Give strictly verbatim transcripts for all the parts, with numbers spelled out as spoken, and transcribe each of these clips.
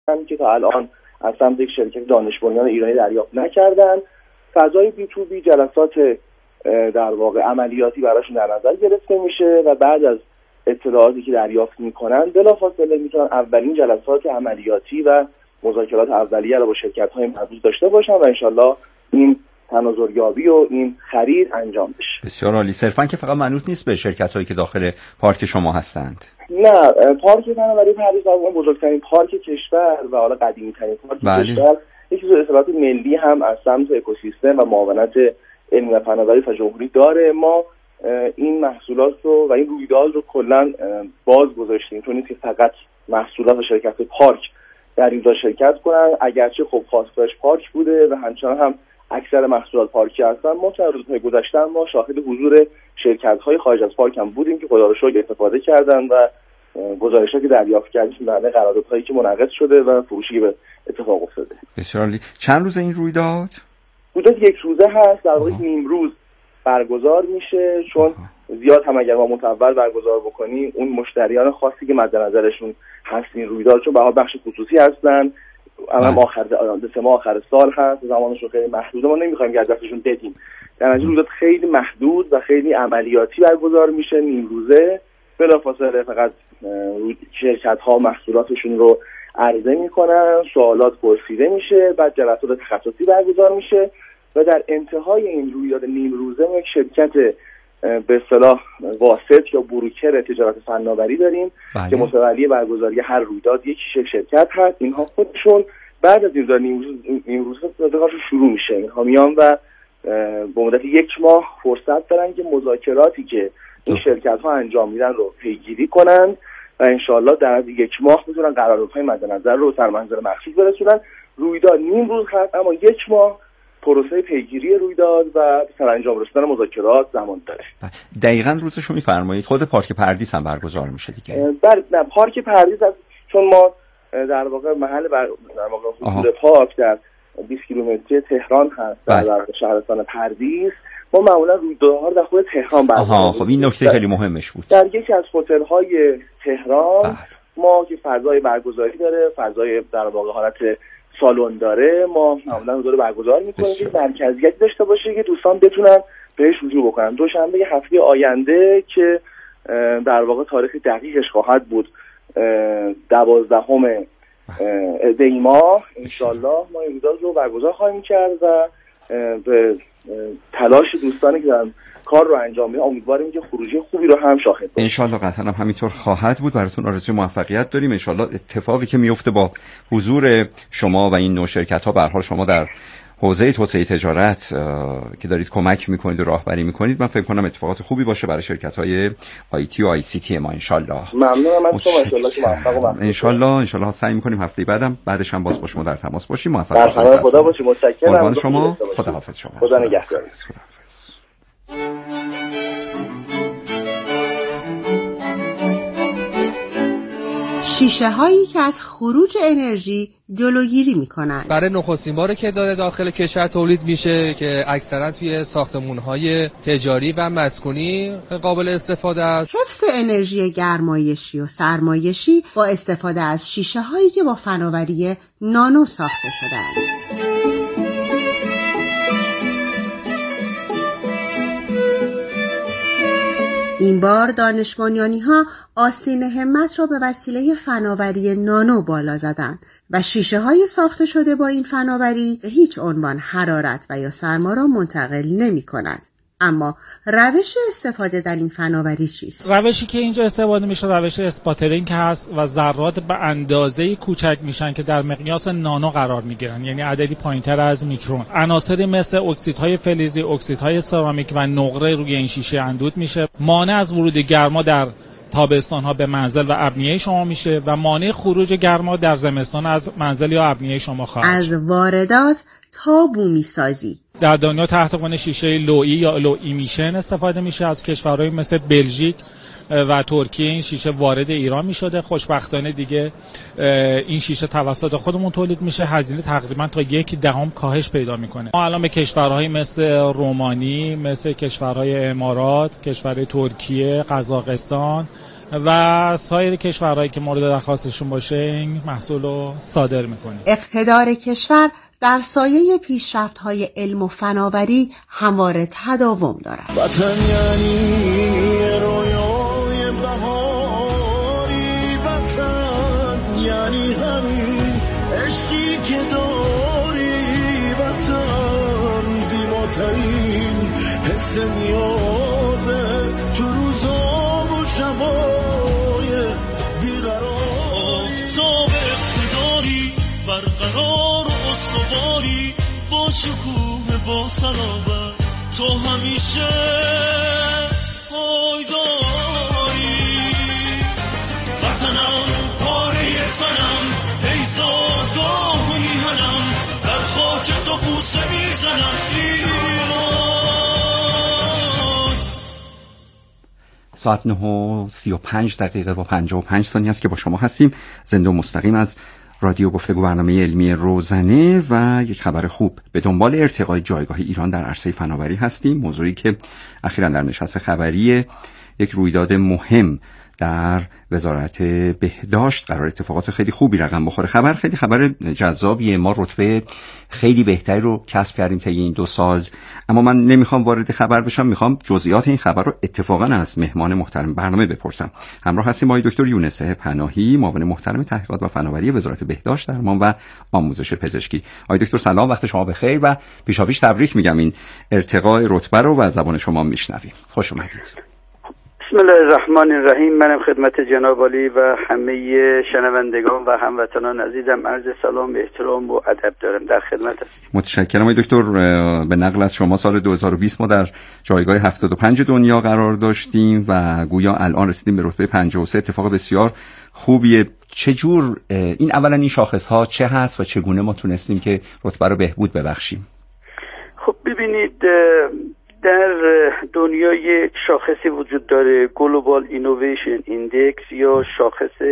که تا الان از سمت یک شرکت دانش بنیان ایرانی دریافت نکردن. فضای بی تو بی جلسات در واقع عملیاتی براشون در نظر گرفته میشه و بعد از اطلاعاتی که دریافت میکنن بلافاصله میتونن اولین جلسات عملیاتی و مذاکرات اولیه رو با شرکت‌های مربوط داشته باشن و انشالله این تناظریابی و این خرید انجام بشه. بسیار عالی. صرفاً که فقط منوط نیست به شرکت‌هایی که داخل پارک شما هستند. نه، پارک فناوری پردیس از بزرگترین پارک کشور و حالا قدیمی‌ترین پارک بله. کشور، یکی از اصلاحات ملی هم از سمت اکوسیستم و معاونت علمی و فناوری تا جمهوری داره. ما این محصولات رو و این رویداد رو کلاً باز گذاشتیم، چون اینکه فقط محصولات و شرکت پارک در اینجا شرکت کنن، اگرچه خب خواستگاهش پارک بوده و همچنان هم اکثر محصولات پارکی هستن. ما چند روزهای گذشته ما شاهد حضور شرکت‌های خارج از پارک هم بودیم که خدا رو شکر استفاده کردن و گزارشاتی که دریافت کردیم در مورد قراردادهایی که منعقد شده و فروشی به اتفاق افتاده. بسیار عالی. چند روز این رویداد؟ رویداد یک روزه هست، در واقع نیم روز برگزار میشه، چون زیاد هم اگر ما متول برگزار بکنیم اون مشتریان خاصی که مد نظرشون هست این رویداد، چون به هر بخش خصوصی هستن، الان آخر دسامبر آخر سال هست، زمانشون خیلی محدوده، ما نمیخوایم که از دستشون بدیم. در نتیجه رویداد خیلی محدود و خیلی عملیاتی برگزار میشه، نیم روزه، بلافاصله فقط شرکت ها محصولاتشون رو عرضه میکنن، سوالات پرسیده میشه، بعد جلسات تخصصی برگزار میشه و در انتهای این رویداد نیم روزه ما یک شرکت به اصطلاح واسط یا بروکر تجارت فناوری داریم بله. که متولی برگزاری هر رویداد یک شرکت هست. اینها خودشون بعد از این رویداد نیم روزه روزگارشون شروع میشه، اینها میان و به مدت یک ماه فرصت دارن که مذاکراتی که این شرکت ها انجام میدن رو پیگیری کنن و انشالله در از یک ماه میتونن قراردادهای مد نظر رو سر منزل مقصود برسونن. رویداد نیم روز هست اما یک ماه پروسه پیگیری رویداد و سرانجام رسوندن مذاکرات زمان داره. دقیقاً روزشو میفرمایید. خود پارک پردیس هم برگزار میشه دیگه؟ بله، نه پارک پردیس هست، چون ما در واقع محل بر... در واقع حضور پارک در بیست کیلومتری تهران هست در, در شهرستان پردیس. ما معمولا رویدادها رو در خود تهران برگزار آها خب این نکته خیلی مهمش بود. در یکی از هتل‌های تهران بله. ما که فضای برگزاری داره، فضای در واقع حالت سالن داره، ما معمولا حضور برگزار می‌کنیم که مرکزیت داشته باشه که دوستان بتونن بهش رجوع بکنن. دوشنبه هفته آینده که در واقع تاریخ دقیقش خواهد بود دوازدهم دی ماه انشالله ما این رویداد رو برگزار خواهیم کرد و به تلاش دوستانی که دارن کار رو انجام میدن امیدواریم که خروجی خوبی رو هم شاهد باشیم. انشالله قطعا هم همینطور خواهد بود. براتون آرزوی موفقیت داریم. انشالله اتفاقی که میفته با حضور شما و این نوع شرکت ها، به هر حال شما در حوزه توسعه تجارت که دارید کمک میکنید و راهبری میکنید، من فکر کنم اتفاقات خوبی باشه برای شرکت های آی تی و آی سی تی ما انشالله. ممنونم از شما. انشالله که موفق و مفید. انشالله انشالله سعی میکنیم هفته بعدم بعدش هم باز با شما در تماس باشیم. موفق باشید. خدا باشید. متشکرم. قربان شما. خداحافظ شما. خدا نگهدار. شیشه هایی که از خروج انرژی جلوگیری میکنن. برای نخستین باره که داره داخل کشور تولید میشه که اکثرا توی ساختمون های تجاری و مسکونی قابل استفاده است. حفظ انرژی گرمایشی و سرمایشی با استفاده از شیشه هایی که با فناوری نانو ساخته شدند. این بار دانش بنیانی‌ها آستین همت را به وسیله فناوری نانو بالا زدند و شیشه‌های ساخته شده با این فناوری به هیچ عنوان حرارت و یا سرما را منتقل نمی‌کند. اما روش استفاده در این فناوری چیست؟ روشی که اینجا استفاده میشه روش اسپاترینگ هست و ذرات به اندازه کوچک میشن که در مقیاس نانو قرار میگیرن، یعنی عددی پایینتر از میکرون. عناصری مثل اکسیدهای فلزی، اکسیدهای سرامیک و نقره روی این شیشه اندود میشه. مانع از ورود گرما در تابستان ها به منزل و ابنیه شما میشه و مانع خروج گرما در زمستان از منزل یا ابنیه شما خواهد. از واردات تا بومی سازی در دنیا تحت عنوان شیشه لوئی یا لو ایمیشن استفاده میشه. از کشورهای مثل بلژیک و ترکیه این شیشه وارد ایران میشده. خوشبختانه دیگه این شیشه توسط خودمون تولید میشه. هزینه تقریبا تا یک دهم کاهش پیدا میکنه. ما الان به کشورهای مثل رومانی، مثل کشورهای امارات، کشورهای ترکیه، قزاقستان و سایر کشورهایی که مورد درخواستشون باشه این محصول رو صادر میکنیم. اقتدار کشور در سایه پیشرفت‌های علم و فناوری همواره تداوم دارد. وطن یعنی رویای بهاری، وطن یعنی همین عشقی که داری، وطن زیباترین حس نیازه تو روزا و شبای بیقرار. آفتاب اقتداری برقرار و استواری، با شکوه با صلابت تو همیشه پایداری. وطنم پاره سنم، ای زادگاه و میهنم، در خاک تو بوسه میزنم ایران. ساعت نه و سی و پنج دقیقه و پنجاه و پنج ثانیه است که با شما هستیم، زنده و مستقیم از رادیو گفتگو، برنامه علمی روزنه. و یک خبر خوب، به دنبال ارتقای جایگاه ایران در عرصه فناوری هستیم، موضوعی که اخیراً در نشست خبری یک رویداد مهم در وزارت بهداشت قرار اتفاقات خیلی خوبی رقم بخوره. خبر خیلی خبر جذابیه. ما رتبه خیلی بهتری رو کسب کردیم طی این دو سال، اما من نمیخوام وارد خبر بشم، میخوام جزئیات این خبر رو اتفاقا از مهمان محترم برنامه بپرسم. همراه هستیم با دکتر یونس پناهی، معاون محترم تحقیقات و فناوری وزارت بهداشت، درمان و آموزش پزشکی. آقای دکتر سلام، وقت شما بخیر و پیشاپیش تبریک میگم این ارتقای رتبه رو و زبان شما میشنویم. خوش اومدید. بسم الله الرحمن الرحیم. منم خدمت جناب عالی و همه شنوندگان و هموطنان عزیزم عرض سلام، احترام و ادب دارم. در خدمت هستم. متشکرم آقای دکتر. به نقل از شما سال دو هزار و بیست ما در جایگاه هفتاد و پنج دنیا قرار داشتیم و گویا الان رسیدیم به رتبه پنجاه و سه. اتفاق بسیار خوبیه. چجور این اولا این شاخص ها چه هست و چگونه ما تونستیم که رتبه رو بهبود ببخشیم؟ خب ببینید، در دنیا یک شاخصی وجود داره، گلوبال اینویشن ایندکس یا شاخص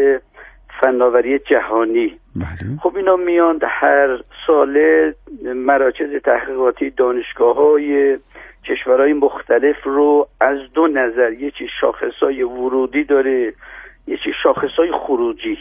فناوری جهانی. بله. خب اینا میان هر ساله مراکز تحقیقاتی دانشگاه‌های کشورهای مختلف رو از دو نظر، یکی شاخص‌های ورودی داره، یکی شاخص‌های خروجی.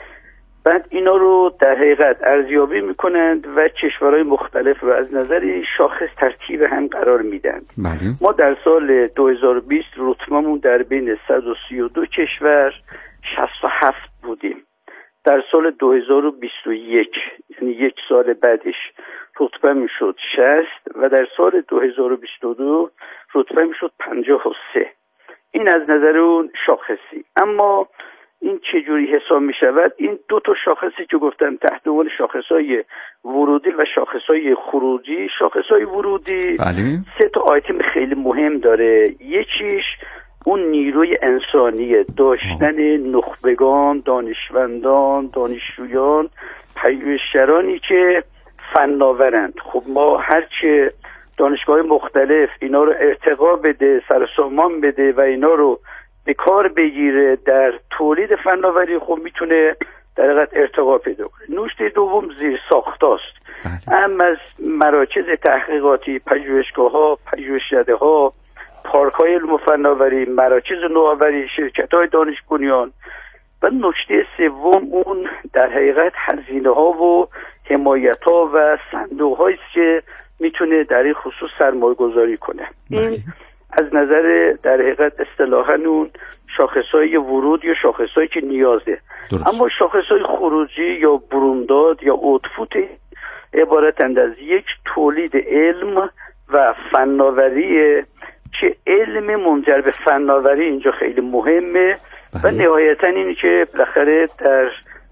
بعد اینا رو در حقیقت ارزیابی میکنند و کشورهای مختلف رو از نظر شاخص ترتیب هم قرار میدن. بله. ما در سال دو هزار و بیست رتبمون در بین صد و سی و دو کشور شصت و هفت بودیم. در سال دو هزار و بیست و یک یعنی یک سال بعدش رتبه میشد شصت و در سال دو هزار و بیست و دو رتبه میشد پنجاه و سه. این از نظر اون شاخصی. اما این چجوری حساب می شود؟ این دو تا شاخصی که گفتم تحت عنوان شاخصهای ورودی و شاخصهای خروجی. شاخصهای ورودی بله. سه تا آیتم خیلی مهم داره. یکیش اون نیروی انسانی، داشتن نخبگان، دانشمندان، دانشجویان، پژوهشگرانی که فناورند. خب ما هرچه دانشگاه مختلف اینا رو ارتقا بده، سرسامان بده و اینا رو به کار بگیره در تولید فناوری، خب میتونه در حقیقت ارتقا پیدا کنه. نکته دوم زیر ساختاست. اما از مراکز تحقیقاتی، پژوهشگاه‌ها، پژوهشکده‌ها، پارک‌های علم و فناوری، مراکز نوآوری، شرکت‌های دانش بنیان. و نکته سوم اون در حقیقت هزینه‌ها و حمایت‌ها و صندوق‌هایی است که میتونه در این خصوص سرمایه‌گذاری کنه. این از نظر در حقیقت اصطلاحاً اون شاخصهای ورود یا شاخصهایی که نیازه. درست. اما شاخصهای خروجی یا برونداد یا اوتفوت عبارتند از یک تولید علم و فناوری که علم منجر به فناوری اینجا خیلی مهمه. بله. و نهایتاً اینی که بالاخره در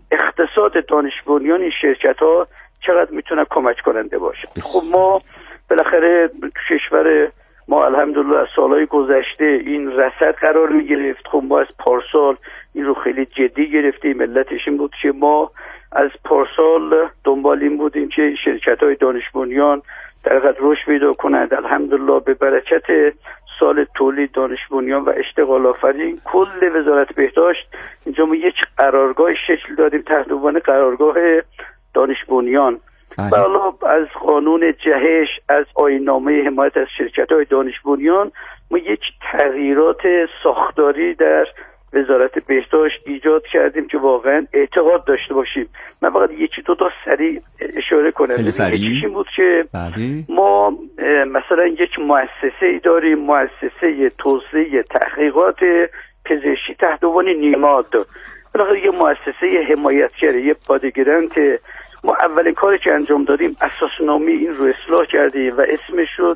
اقتصاد دانش بنیان این شرکت ها چقدر میتونه کمک کننده باشه. خب ما بالاخره کشور ما الحمدلله از سالهای گذشته این رصد قرار می گرفت. خب ما از پارسال این رو خیلی جدی گرفتیم. علتش این بود که ما از پارسال دنبال این بودیم که شرکت های دانش بنیان در حقیقت رشد پیدا کنند. الحمدلله به برکت سال تولید دانش بنیان و اشتغال آفرین کل وزارت بهداشت اینجا ما یک قرارگاه شکل دادیم تحت عنوان قرارگاه دانش بنیان. و حالا از قانون جهش، از آیین‌نامه حمایت از شرکت‌های دانش بنیان ما یک تغییرات ساختاری در وزارت بهداشت ایجاد کردیم که واقعا اعتقاد داشته باشیم. من فقط یکی دو تا سریع اشاره کنم. یکیش این بود که بله. ما مثلا یک مؤسسه ای داریم، مؤسسه توسعه تحقیقات پزشکی تحت عنوان نیماد. بالاخره یه مؤسسه حمایتگره، یه بادیگرانت. ما اولین کاری که انجام دادیم اساسنامه این رو اصلاح کردیم و اسمش شد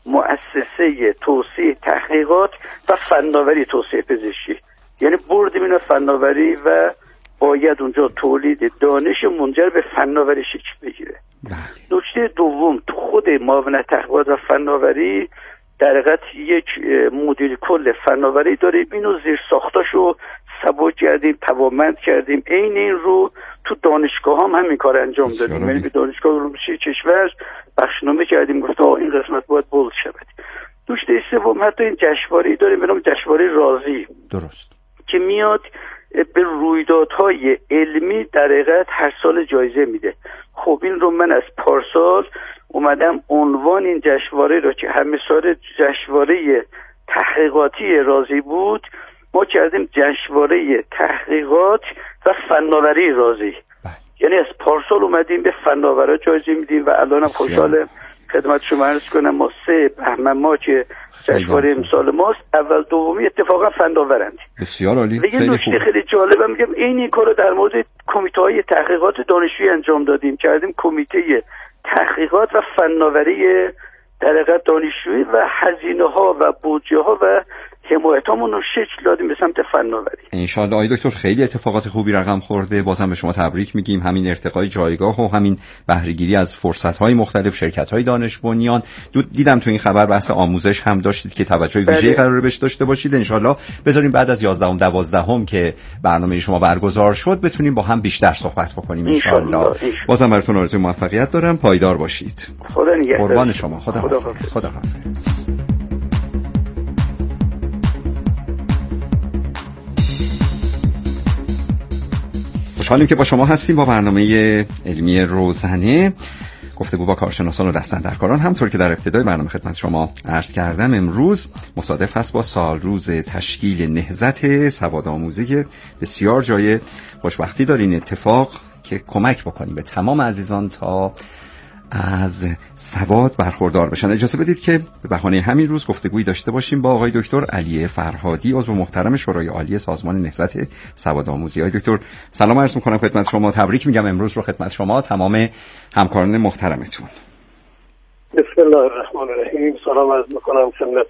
مؤسسه توسعه تحقیقات و فناوری توسعه پزشکی. یعنی بردیم این فناوری و باید اونجا تولید دانش منجر به فناوری شکل بگیره. نکته دوم، تو خود معاونت تحقیقات و فناوری در حقیقت یک مدیر کل فناوری داریم. اینو زیر ساختاشو سبک کردیم، توانمند کردیم. عین این رو تو دانشگاه هم همین کار انجام دادیم. یعنی به دانشگاه علوم کشور بخشنامه کردیم، گفتم این قسمت باید بولد شود. نکته سوم، حتی این جشنواره داریم به نام جشنواره رازی. درست. که میاد به رویدادهای علمی در حقیقت هر سال جایزه میده. خب این رو من از پارسال اومدم عنوان این جشنواره رو که همه سال جشنواره تحقیقاتی رازی بود، ما کردیم جشنواره تحقیقات و فناوری رازی. یعنی از پارسال اومدیم به فناورا جایزه میدیم و الانم خوشحالم خدمت شما عرض کنم ما سه بهمن ما که جشنواره امسال ماست، اول دومی اتفاقا فناورند. بسیار عالی. یه نکته خیلی جالبه میگم، این این کارو در مورد کمیته‌های تحقیقات دانشجویی انجام دادیم. کردیم کمیته تحقیقات و فناوری در حقیقت دانشجویی و هزینه‌ها و بودجه‌ها و حمایتامون رو شکل دادیم به سمت فناوری. انشالله. آقای دکتر خیلی اتفاقات خوبی رقم خورده. بازم به شما تبریک میگیم. همین ارتقای جایگاه و همین بهره‌گیری از فرصت‌های مختلف، شرکت‌های دانش بنیان. دیدم تو این خبر بحث آموزش هم داشتید که توجه ویژه‌ای قراره بهش داشته باشید. انشالله بذاریم بعد از یازدهم دوازدهم که برنامه شما برگزار شد بتونیم با هم بیشتر صحبت بکنیم انشالله. بازم براتون آرزوی موفقیت دارم. پایدار باشید. خدا نگهدار. قربان شما. خدا حافظ. خدا حافظ. خوشحالیم که با شما هستیم با برنامه علمی روزانه، گفتگو با کارشناسان و دستاندرکاران. همطور که در ابتدای برنامه خدمت شما عرض کردم، امروز مصادف هست با سال روز تشکیل نهضت سوادآموزی. بسیار جای خوشبختی داره این اتفاق که کمک بکنیم به تمام عزیزان تا از سواد برخوردار بشن. اجازه بدید که به بهانه همین روز گفتگویی داشته باشیم با آقای دکتر علی فرهادی، عضو محترم شورای عالی سازمان نهضت سوادآموزی. آقای دکتر سلام عرض می‌کنم خدمت شما. تبریک میگم امروز رو خدمت شما تمام همکاران محترمتون. بسم الله الرحمن الرحیم. سلام عرض می‌کنم خدمت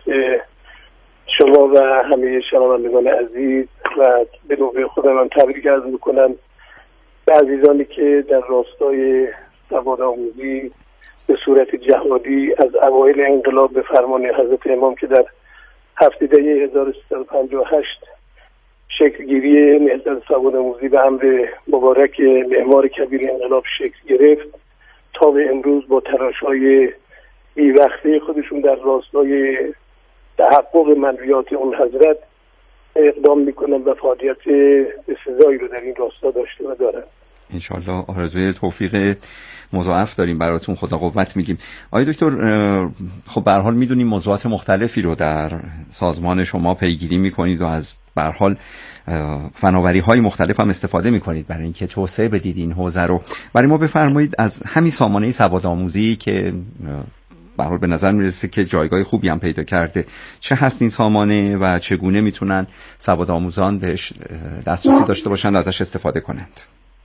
شما و همه شنوندگان عزیز و به نوبه خودم تبریک عرض می‌کنم به عزیزانی که در راستای سوادآموزی به صورت جهادی از اوایل انقلاب به فرمان حضرت امام که در هفته دی هزار و سیصد و پنجاه و هشت شکلگیری نهضت سوادآموزی به امر مبارک معمار کبیر انقلاب شکل گرفت تا به امروز با تلاش‌های بی‌وقفه خودشون در راستای تحقق منویات اون حضرت اقدام میکنن و فعالیت بسزایی رو در این راستا داشته و دارن. انشالله آرزوی توفیق مضاعف داریم براتون. خدا قوت میگیم. آقای دکتر خب به هر حال میدونیم موضوعات مختلفی رو در سازمان شما پیگیری میکنید و از به هر حال فناوری های مختلف هم استفاده میکنید برای اینکه توسعه بدید این حوزه رو. برای ما بفرمایید از همین سامانه سوادآموزی که به هر حال به نظر میرسه که جایگاه خوبی هم پیدا کرده، چه هست این سامانه و چگونه میتونن سوادآموزان بهش دسترسی داشته باشند و ازش استفاده کنند؟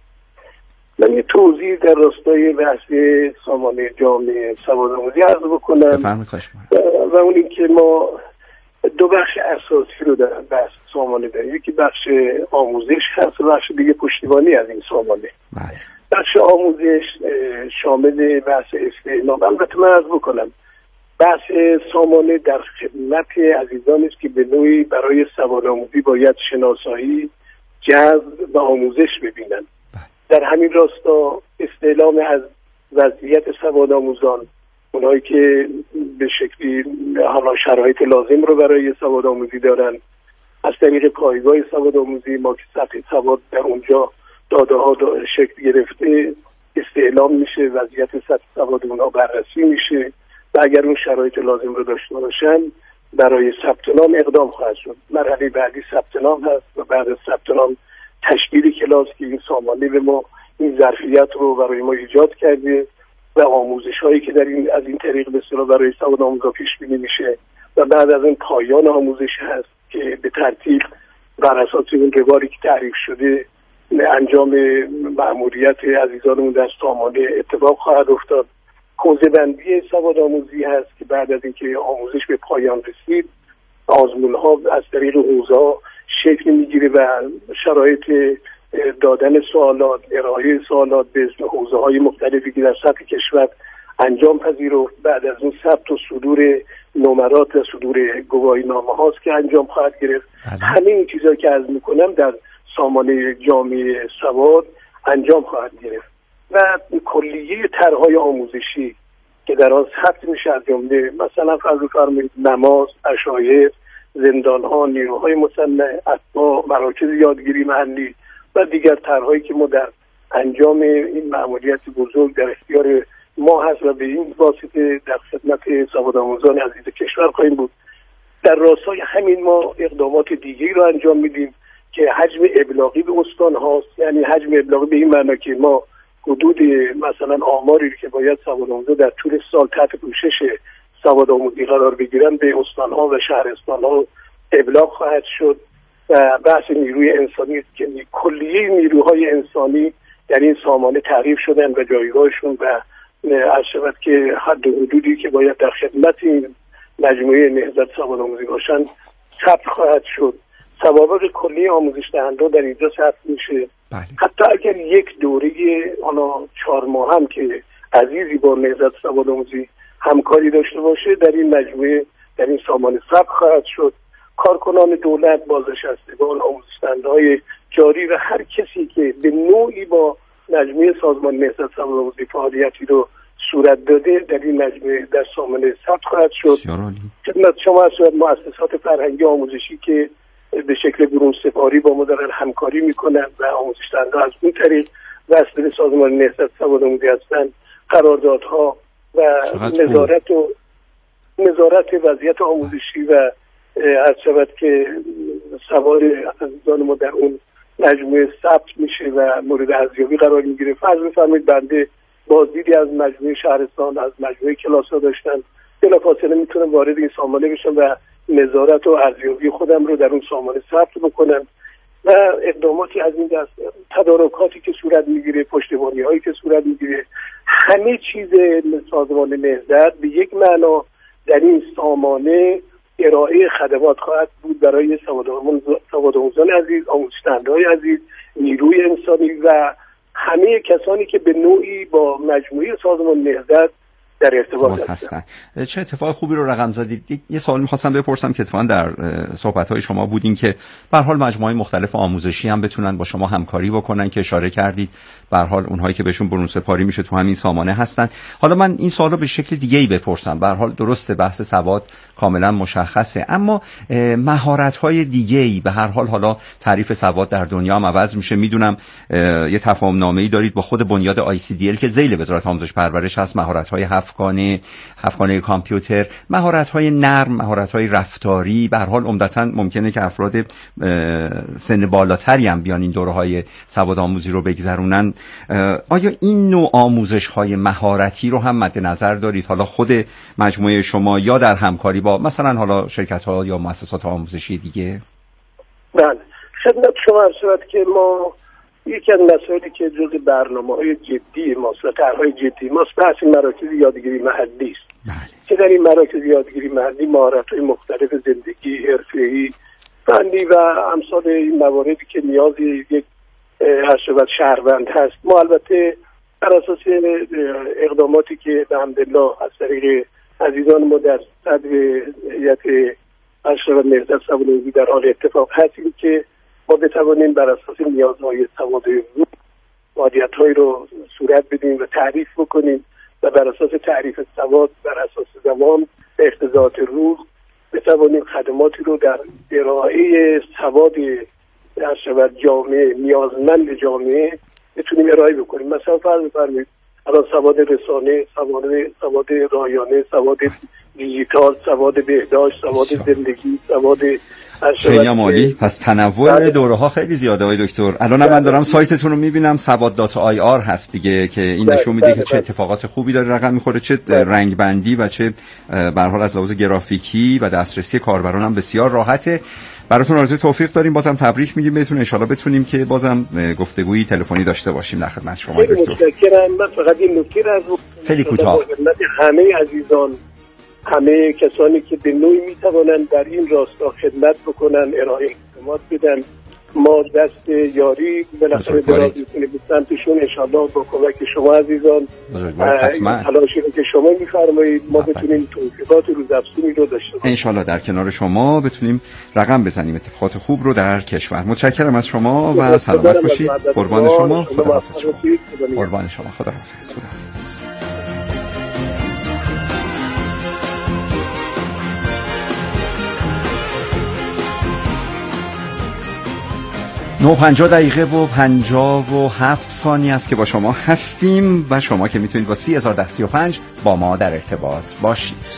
من یه توضیح در راستای بحث سامانه جامعه سوادآموزی عرض بکنم و اون این که ما دو بخش اساسی رو در بحث سامانه داریم. یکی بخش آموزش هست و بخش دیگه پشتیبانی از این سامانه. بله. بخش آموزش شامل بحث استعلام. البته من عرض بکنم بحث سامانه در خدمت عزیزانی است که به نوعی برای سوادآموزی باید شناسایی، جذب و آموزش ببینن. در همین راستا استعلام از وضعیت سوادآموزان، اونایی که به شکلی حالا شرایط لازم رو برای سوادآموزی دارن، از طریق پایگاه سوادآموزی ما که سطح سواد در اونجا داده ها شکل گرفته استعلام میشه، وضعیت سطح سواد اونها بررسی میشه و اگر اون شرایط لازم رو داشته باشن برای ثبت نام اقدام خواهد شد. مرحله بعدی ثبت نام هست و بعد از ثبت نام تشکیل کلاس که این سامانه به ما این ظرفیت رو برای ما ایجاد کرده و آموزش هایی که در این از این طریق به اصطلاح برای سواد آموزا پیش بینی میشه و بعد از این پایان آموزش هست که به ترتیب بر اساس اون رواری که تعریف شده انجام مأموریت عزیزانمون در سامانه اتفاق خواهد افتاد. حوزه بندی سواد آموزی هست که بعد از اینکه آموزش به پایان رسید آزمون ها از طریق حوزه ها شکل میگیره و شرایط دادن سوالات، ارائه سوالات به حوزه های مختلفی که در سطح کشور انجام پذیرفت. بعد از اون ثبت و صدور نمرات و صدور گواهی نامه هاست که انجام خواهد گرفت. همه این چیزا که عرض میکنم در سامانه جامعه سواد انجام خواهد گرفت و کلیه طرح‌های آموزشی که در آن ثبت میشه از جمله مثلا فرض بفرمایید نماز، عشایر، زندان‌ها، نیروهای مسلح، اتباع، مراکز یادگیری محلی و دیگر طرح‌هایی که ما در انجام این مأموریت بزرگ در اختیار ما هست و به این واسطه در خدمت سوادآموزان عزیز کشور خواهیم بود. در راستای همین ما اقدامات دیگری رو انجام میدیم که حجم ابلاغی به استان هاست، یعنی حجم ابلاغی به این معنی که ما حدود مثلا آماری که باید سوادآموزا در طول سال تحت پوشش سوادآموزی قرار بگیرن به استان ها و شهرستان ها ابلاغ خواهد شد و بحث نیروی انسانی که کلیه نیروهای انسانی در این سامانه تعریف شدن و جایگاهشون و عرض شود که حد و حدودی که باید در خدمت این مجموعه نهضت سوادآموزی باشن ثبت خواهد شد. سوابق کلی آموزش دهنده در اینجا ثبت میشه. بله. حتی اگر یک دوره حالا چهار ماه هم که عزیزی با نهضت سوادآموزی همکاری داشته باشه در این مجموعه در این سامانه ثبت خواهد شد. کارکنان دولت، بازنشستگان، آموزش دهنده‌های جاری و هر کسی که به نوعی با مجموعه سازمان نهضت سوادآموزی فعالیتی رو صورت داده در این مجموعه در سامانه ثبت خواهد شد. خدمت شما از مؤسسات فرهنگی آموزشی که به شکل گروه سپاری با ما دارن همکاری میکنن و آموزش دهنده از اون طریق وصل به سازمان نهضت سوادآموزی هستن، قراردادها و نظارت و نظارت وضعیت آموزشی و عرض شود که سوار عزیزان ما در اون مجموعه ثبت میشه و مورد ارزیابی قرار میگیره. فرض بفرمایید بنده بازدیدی از مجموعه شهرستان، از مجموعه کلاس‌ها داشتن، بلافاصله میتونم وارد این سامانه بشم و نظارت و ارزیابی خودم رو در اون سامانه ثبت بکنم و اقداماتی از این دست، تدارکاتی که صورت میگیره، پشتیبانی هایی که صورت میگیره، همه چیز سازمان نهضت به یک معنا در این سامانه ارائه خدمات خواهد بود برای سوادآموزان عزیز، آموزش دهنده‌های عزیز، نیروی انسانی و همه کسانی که به نوعی با مجموعه سازمان نهضت در ارتباط هستن. چه اتفاق خوبی رو رقم زدید. یه سوال می‌خواستم بپرسم که اتفاقا در صحبت‌های شما بود این که به هر حال مجموعه‌های مختلف آموزشی هم بتونن با شما همکاری بکنن که اشاره کردید به هر حال اونهایی که بهشون برون سپاری میشه تو همین سامانه هستن. حالا من این سوالو به شکل دیگه‌ای بپرسم. به هر حال درسته بحث سواد کاملا مشخصه، اما مهارت‌های دیگه‌ای به هر حال حالا تعریف سواد در دنیا هم عوض میشه. میدونم یه تفاهم‌نامه‌ای دارید با خود بنیاد آی سی دی ال که ذیل وزارت آموزش پرورش هست، مهارت‌های هفتگانه، هفتگانه کامپیوتر، مهارت‌های نرم، مهارت‌های رفتاری. به هر حال عمدتاً ممکنه که افراد سن بالاتری هم بیان این دوره‌های سوادآموزی رو بگذرونن. آیا این نوع آموزش‌های مهارتی رو هم مد نظر دارید؟ حالا خود مجموعه شما یا در همکاری با مثلا حالا شرکت‌ها یا مؤسسات آموزشی دیگه؟ بله، خدمت شما عرض شود که ما یکی از مسائلی که جزء برنامه‌های جدی ماست و طرح‌های جدی ماست بحث مراکز یادگیری محلی است. بله. که در این مراکز یادگیری محلی مهارت‌های مختلف زندگی، حرفه‌ای، فنی و امثال این مواردی که نیاز یک هر شهروند هست، ما البته بر اساس اقداماتی که به حمدالله از طریق عزیزان ما در صدر هیئت ارشد نهضت سوادآموزی در حال اتفاق هستیم که ما بتوانیم بر اساس نیازهای سواد روز فعالیت‌هایی رو صورت بدیم و تعریف بکنیم و بر اساس تعریف سواد بر اساس زمان و اقتضاعات روز بتوانیم خدماتی رو در ارائه سواد در شود جامعه نیازمند جامعه بتونیم ارائه بکنیم. مثلا فرض بفرمایید الان سواد رسانه، سواد سواد رایانه، سواد دیجیتال، سواد بهداشت، سواد زندگی، سواد خیلی عالی. پس تنوع دوره ها خیلی زیاده آقای دکتر. الان من دارم سایتتون رو میبینم، سواد دات آی آر هست دیگه، که این نشون میده که چه اتفاقات خوبی داره رقم میخوره، چه رنگ بندی و چه به هر حال از لحاظ گرافیکی و دسترسی کاربران هم بسیار راحته. براتون آرزوی توفیق داریم. بازم تبریک میگیم بهتون، ان شاءالله بتونیم که بازم گفتگویی تلفنی داشته باشیم در خدمت شما دکتر. متشکرم. من فقط این نکته رو خیلی کوتاه همه عزیزان، همه کسانی که به نوعی میتوانند در این راستا خدمت بکنن، ارائه خدمات بدن، ما دست یاری بالاخره دراز میکنیم به سمتشون، انشاءالله با کمک شما عزیزان تلاشی رو که شما میفرمایید ما بتونیم توفیقات روزافزونی رو داشته باشیم، انشاءالله در کنار شما بتونیم رقم بزنیم اتفاقات خوب رو در کشور. متشکرم از شما و سلامت باشید. قربان شما. خداحافظ شما. قربان شما. خداحافظ. نه پنجاه دقیقه و پنجاه و هفت ثانیه است که با شما هستیم و شما که میتونید با سی هزار ده سی و پنج با ما در ارتباط باشید.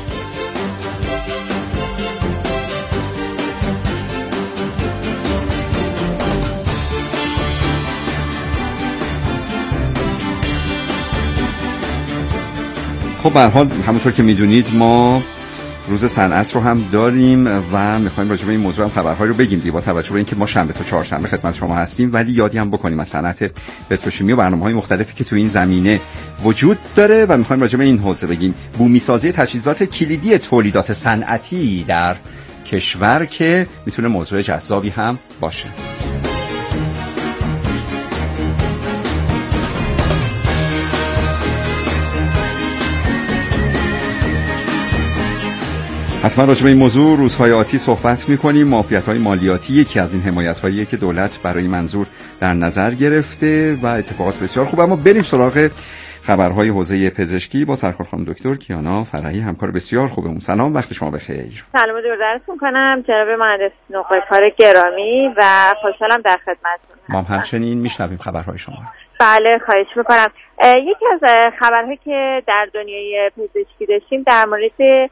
خب به هر حال همونطور که میدونید ما روز صنعت رو هم داریم و میخوایم راجع به این موضوع هم خبرهایی رو بگیم دیگه، با توجه به اینکه ما شنبه تا چهارشنبه خدمت شما هستیم، ولی یادی هم بکنیم از صنعت پتروشیمی و برنامه‌های مختلفی که تو این زمینه وجود داره و میخوایم راجع به این حوزه بگیم. بومی سازی تجهیزات کلیدی تولیدات صنعتی در کشور که میتونه موضوع جذابی هم باشه. حتما راجع به این موضوع روزهای آتی صحبت می‌کنیم. معافیت‌های مالیاتی یکی از این حمایت‌هاییه که دولت برای منظور در نظر گرفته و اتفاقات بسیار خوب. اما بریم سراغ خبرهای حوزه پزشکی با سرکار خانم دکتر کیانا فرحی، همکار بسیار خوبمون. سلام، وقت شما بخیر. سلام دور درتون کنم جناب مهندس نقره کار گرامی و خوشحالم در خدمتتون. ما هم همچنین میشنویم خبرهای شما. بله خواهش می‌کنم. یکی از خبرهایی که در دنیای پزشکی داشتیم در مورد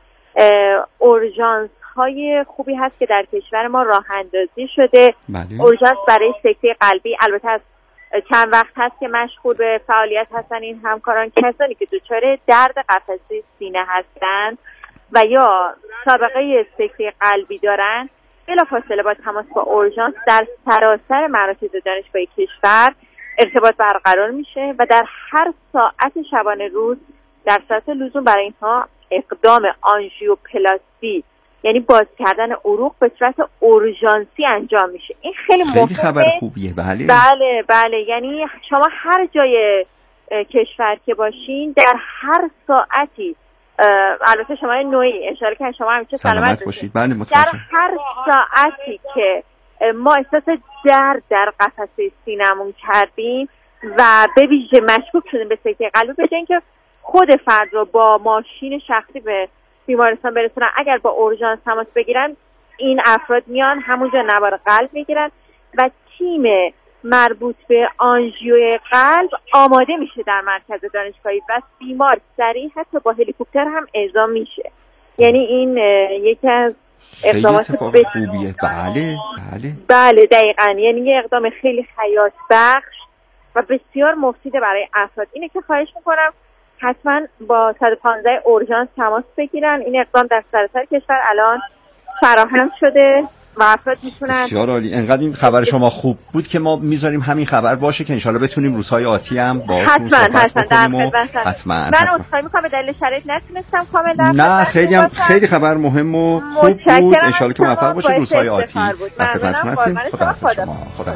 اورژانس های خوبی هست که در کشور ما راه اندازی شده. بله. اورژانس برای سکته قلبی، البته از چند وقت هست که مشغول به فعالیت هستن این همکاران، کسانی که دچار درد قفسه سینه هستند و یا سابقه سکته قلبی دارن، بلافاصله با تماس با اورژانس در سراسر مراکز دانشگاهی کشور ارتباط برقرار میشه و در هر ساعت شبانه روز در ساعت لزوم برای اینها اقدام آنژیوپلاستی یعنی باز کردن عروق به صورت اورژانسی انجام میشه. این خیلی مهمه. خیلی خبر خوبیه. بله بله بله یعنی شما هر جای کشور که باشین در هر ساعتی، البته شما نوعی اشاره کردین شما همیشه سلامت باشید. بله در هر ساعتی که ما احساس درد در قفسه سینمون کردیم و به ویژه مشکوک شدیم به سکته قلبی، به جای اینکه خود فرد رو با ماشین شخصی به بیمارستان برسونن، اگر با اورژانس تماس بگیرن این افراد میان همونجا نوار قلب میگیرن و تیم مربوط به آنژیو قلب آماده میشه در مرکز دانشگاهی و بیمار سریع حتی با هلیکوپتر هم اعزام میشه. یعنی این یکی از اقدامات خوبیه. بله بله بله دقیقاً، یعنی یه اقدام خیلی حیات بخش و بسیار مفیده برای افراد. اینه که خواهش میکنم حتما با صد و پانزده اورژانس تماس بگیرن. این اقدام در سراسر کشور الان فراهم شده و افراد میتونن. بسیار عالی. انقدر این خبر شما خوب بود که ما میذاریم همین خبر باشه که انشالله بتونیم روزهای آتی هم با حتما حتما در حتما من عذرخواهی میکنم به دلیل شرایط نتونستم کاملا. نه خیلی هم خیلی خبر مهم و خوب بود. انشالله که موفق باشید روزهای آتی. در خدمتتون هستیم. خدا شما. خدا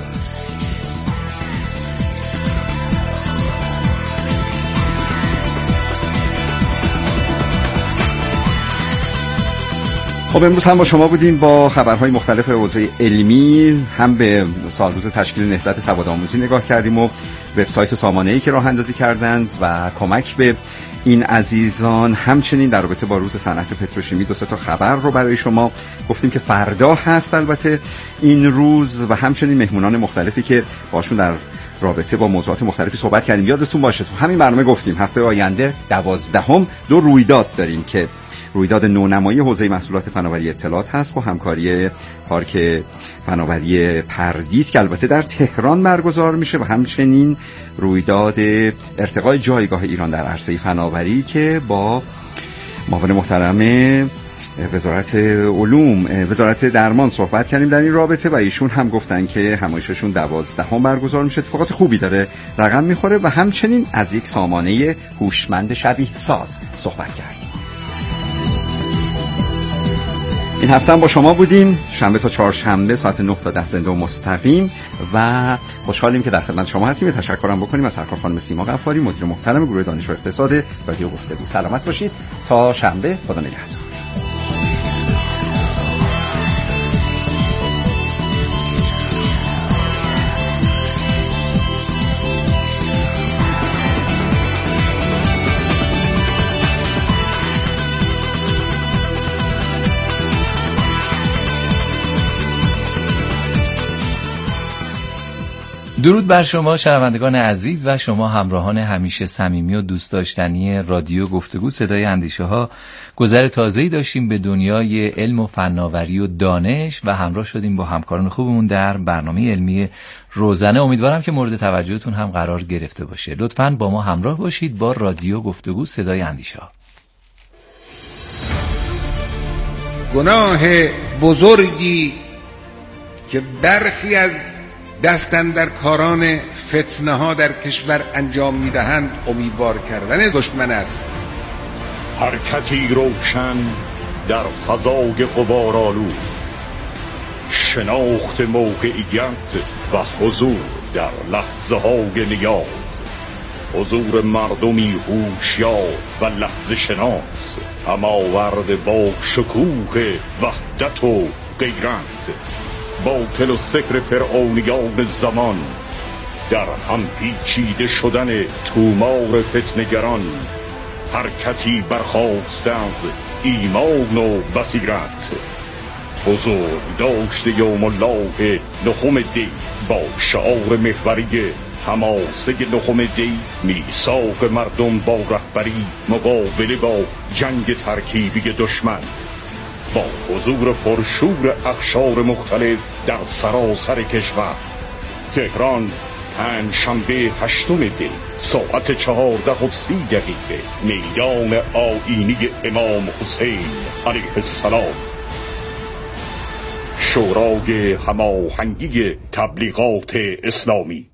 خب امروز هم با شما بودیم با خبرهای مختلف حوزه علمی، هم به سالروز تشکیل نهضت سوادآموزی نگاه کردیم و وبسایت سامانه‌ای که راه اندازی کردند و کمک به این عزیزان. همچنین در رابطه با روز صنعت پتروشیمی دو سه تا خبر رو برای شما گفتیم که فردا هست البته این روز، و همچنین مهمونان مختلفی که باشون در رابطه با موضوعات مختلفی صحبت کردیم. یادتون باشه تو همین برنامه گفتیم هفته آینده دوازدهم دو رویداد داریم که رویداد نونمایی حوزه محصولات فناوری اطلاعات هست با همکاری پارک فناوری پردیس که البته در تهران برگزار میشه و همچنین رویداد ارتقای جایگاه ایران در عرصه فناوری که با معاون محترم وزارت علوم وزارت درمان صحبت کردیم در این رابطه و ایشون هم گفتن که همایششون دوازدهم برگزار میشه. اتفاقات خوبی داره رقم میخوره و همچنین از یک سامانه هوشمند شبیه ساز صحبت کردیم. این هفته هم با شما بودیم شنبه تا چهارشنبه ساعت نه تا ده زنده و مستقیم و خوشحالیم که در خدمت شما هستیم. تشکرم بکنیم از سرکار خانم سیما غفاری مدیر محترم گروه دانش و اقتصاد رادیو گفتگو. سلامت باشید تا شنبه. خدا نگهدار. درود بر شما شنوندگان عزیز و شما همراهان همیشه صمیمی و دوست داشتنی رادیو گفتگو صدای اندیشه ها. گذر تازه‌ای داشتیم به دنیای علم و فناوری و دانش و همراه شدیم با همکاران خوبمون در برنامه علمی روزانه. امیدوارم که مورد توجهتون هم قرار گرفته باشه. لطفاً با ما همراه باشید با رادیو گفتگو صدای اندیشه ها. گناه بزرگی که برخی از دستن در کاران فتنه ها در کشور انجام میدهند امیدوار کردن دشمن است. حرکتی روشن در فضای غبارآلود، شناخت موقعیت و حضور در لحظه های نیاز، حضور مردمی هوشیار و لحظه شناس، هماورد با شکوه وحدت و غیرت، باطل و سکر فرعونیان زمان، در هم پیچیده شدن تومار فتنگران، حرکتی برخاستند ایمان و بصیرت، بزرگ داشت یوم الله نهم دی با شعار محوری حماسه نهم دی، میثاق مردم با رهبری مقابله با جنگ ترکیبی دشمن، با حضور پرشور اقشار مختلف در سراسر کشور. تهران پنجشنبه هشتم دی ساعت چهارده و سی دقیقه، میدان آیینی امام حسین علیه السلام. شورای هماهنگی تبلیغات اسلامی.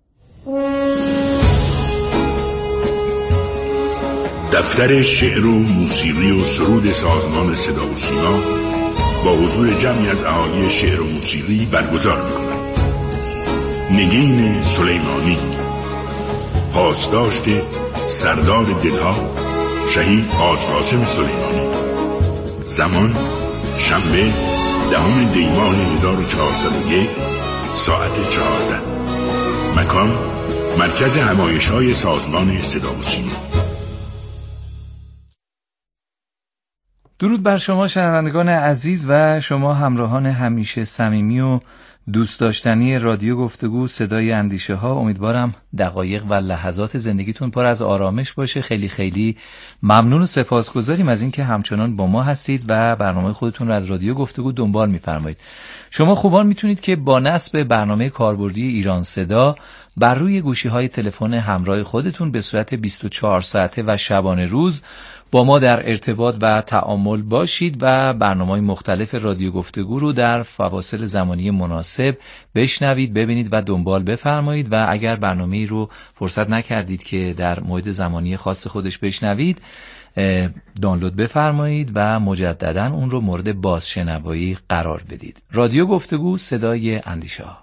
دفتر شعر و موسیقی و سرود سازمان صدا و سیما با حضور جمعی از اهالی شعر و موسیقی برگزار می‌کند. نگین سلیمانی، پاسداشت سردار دلها شهید حاج قاسم سلیمانی. زمان شنبه دهم دی ماه هزار و چهارصد و یک ساعت چهارده. مکان مرکز همایش‌های سازمان صدا و سیما. درود بر شما شنوندگان عزیز و شما همراهان همیشه صمیمی و دوست داشتنی رادیو گفتگو صدای اندیشه ها. امیدوارم دقایق و لحظات زندگیتون پر از آرامش باشه. خیلی خیلی ممنون و سپاسگزاریم از اینکه همچنان با ما هستید و برنامه خودتون رو از رادیو گفتگو دنبال می‌فرمایید. شما خوبان میتونید که با نصب برنامه کاربردی ایران صدا بر روی گوشی‌های تلفن همراه خودتون به صورت بیست و چهار ساعته و شبانه روز با ما در ارتباط و تعامل باشید و برنامه‌های مختلف رادیو گفتگو رو در فواصل زمانی مناسب بشنوید، ببینید و دنبال بفرمایید و اگر برنامه‌ای رو فرصت نکردید که در موعد زمانی خاص خودش بشنوید، دانلود بفرمایید و مجددا اون رو مورد بازشنوایی قرار بدید. رادیو گفتگو صدای اندیشه ها.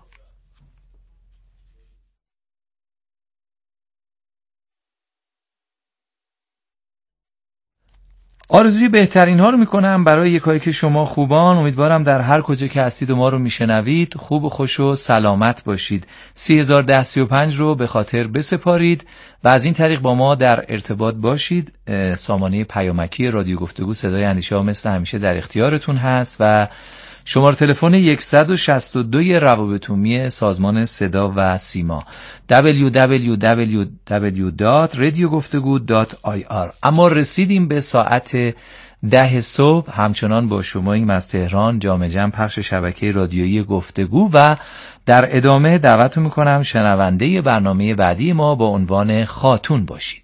آرزوی بهترین ها رو میکنم برای یکایی که شما خوبان. امیدوارم در هر کجا که هستید و ما رو میشنوید خوب و خوش و سلامت باشید. سی هزار ده سی و پنج رو به خاطر بسپارید و از این طریق با ما در ارتباط باشید. سامانه پیامکی رادیو گفتگو صدای اندیشه ها مثل همیشه در اختیارتون هست و شماره تلفن صد و شصت و دو روابط عمومی سازمان صدا و سیما دبلیو دبلیو دبلیو دبلیو دات رادیو گفتگو دات آی آر. اما رسیدیم به ساعت ده صبح، همچنان با شما این از تهران جام جم پخش شبکه رادیویی گفتگو و در ادامه دعوتتون میکنم شنونده برنامه بعدی ما با عنوان خاتون باشید.